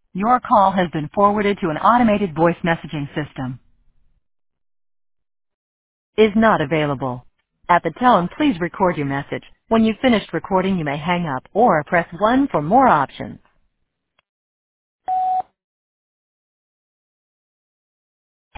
Your call has been forwarded to an automated voice messaging system. Is not available. At the tone, please record your message. When you've finished recording, you may hang up or press 1 for more options.